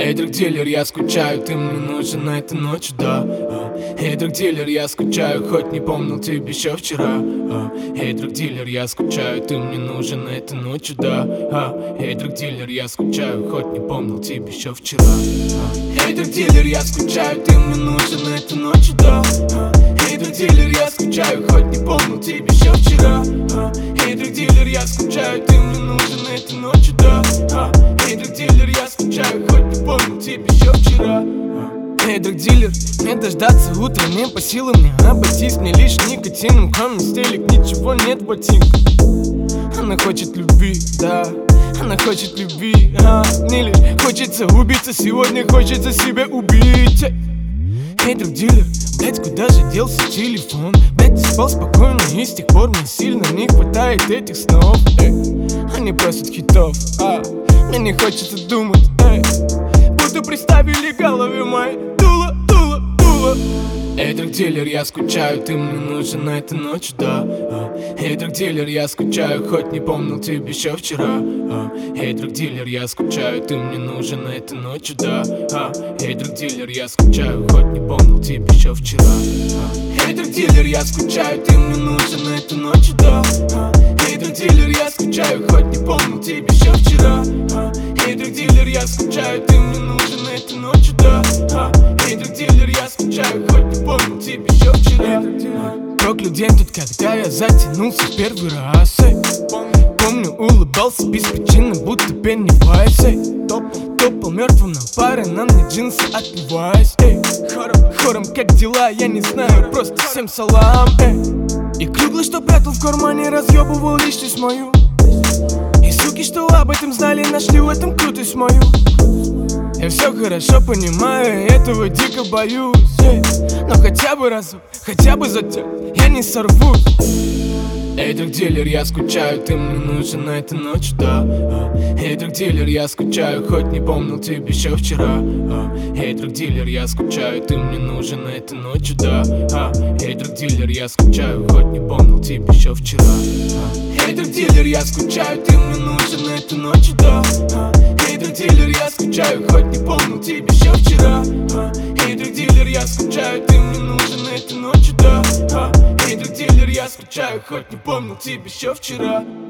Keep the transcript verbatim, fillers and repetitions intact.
Эй, друг-дилер, я скучаю, ты мне нужен этой ночью, да. а. Эй, друг-дилер, я скучаю, хоть не помнил тебя еще вчера. а. Эй, друг-дилер, я скучаю, ты мне нужен этой ночью, да. а. Эй, друг-дилер, я скучаю, хоть не помнил тебя еще вчера. а. Эй, друг-дилер, я скучаю, ты мне нужен этой ночью, да. а. Эй, друг-дилер, я скучаю, хоть не помнил тебя еще вчера. а. Эй, друг-дилер, я скучаю, ты мне нужен этой ночью, да. а. Эй, друг-дилер, я скучаю, хоть не помнил тебя еще вчера. Эй, друг-дилер, мне дождаться утра не по силам, мне обойтись мне лишь никотином. Кроме стелек ничего нет в ботинках. Она хочет любви, да, она хочет любви, а мне лишь хочется убиться, сегодня хочется себя убить. Эй, друг-дилер, блять, куда же делся телефон? Блять, ты спал спокойно и с тех пор мне сильно не хватает этих снов. Эй, они просят хитов, а мне не хочется думать, эй, будто приставили голове моей дуло, дуло, дуло. Эй, друг-дилер, я скучаю, ты мне нужен этой ночью, да. а. Эй, друг-дилер, я скучаю, хоть не помнил тебя еще вчера. а. Эй, друг-дилер, я скучаю, ты мне нужен этой ночью, да. а. Эй, друг-дилер, я скучаю, хоть не помнил тебя еще вчера. а. Эй, друг-дилер, я скучаю, ты мне нужен этой ночью, да. а. Эй, друг-дилер, я скучаю, хоть не помнил тебя еще вчера. а. Эй, друг-дилер, я скучаю, ты мне нужен этой ночью, да. а. Эй, друг-дилер, я скучаю, хоть не помнил тебя еще вчера. Проклят день тут, когда я затянулся в первый раз, эй. Помню, улыбался беспричинно, будто Пеннивайз, эй. Топал, топал мертвым на паре, на мне джинсы отпиваясь, эй. Хором, хором, как дела, я не знаю, просто всем салам, эй. И круглый, что прятал в кармане, разъебывал личность мою. И суки, что об этом знали, нашли в этом крутость мою. Я все хорошо понимаю, этого дико боюсь, эй. Но хотя бы разок, хотя бы за тебя я не сорвусь. Эй, друг-дилер, я скучаю, ты мне нужен этой ночью, да. а. Эй, друг-дилер, я скучаю, хоть не помнил тебя еще вчера. а. Эй, друг-дилер, я скучаю, ты мне нужен этой ночью, да. а. Эй, друг-дилер, я скучаю, хоть не помнил тебя еще вчера. а. Эй, друг-дилер, я скучаю, ты мне нужен этой ночью, да. а. Эй, друг-дилер, я скучаю, хоть не помнил тебя еще вчера. а. Эй, друг-дилер, я скучаю, ты мне нужен этой ночью, да. а. Эй, друг-дилер, я скучаю, хоть не помнил тебя еще вчера.